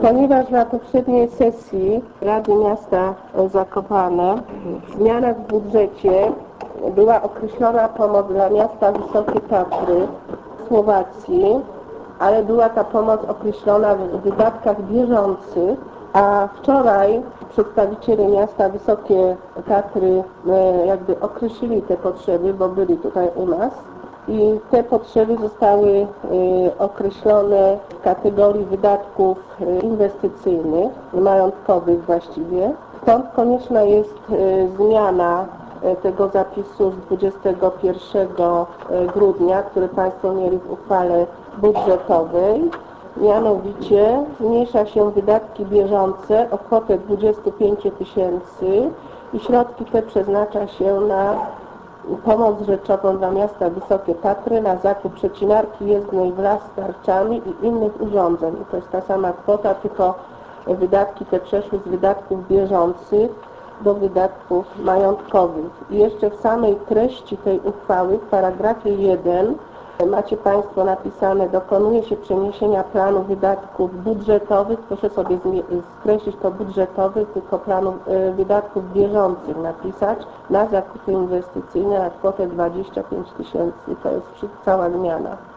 Ponieważ na poprzedniej sesji Rady Miasta Zakopane w zmianach w budżecie była określona pomoc dla miasta Wysokie Tatry w Słowacji, ale była ta pomoc określona w wydatkach bieżących, a wczoraj przedstawiciele miasta Wysokie Tatry jakby określili te potrzeby, bo byli tutaj u nas. I te potrzeby zostały określone w kategorii wydatków inwestycyjnych, majątkowych właściwie. Stąd konieczna jest zmiana tego zapisu z 21 grudnia, który Państwo mieli w uchwale budżetowej. Mianowicie zmniejsza się wydatki bieżące o kwotę 25 000 i środki te przeznacza się na pomoc rzeczową dla miasta Wysokie Tatry, na zakup przecinarki jezdnej wraz z tarczami i innych urządzeń. I to jest ta sama kwota, tylko wydatki te przeszły z wydatków bieżących do wydatków majątkowych. I jeszcze w samej treści tej uchwały, w paragrafie 1 macie Państwo napisane: dokonuje się przeniesienia planu wydatków budżetowych, proszę sobie skreślić to budżetowych, tylko planu wydatków bieżących napisać, na zakupy inwestycyjne na kwotę 25 000. To jest cała zmiana.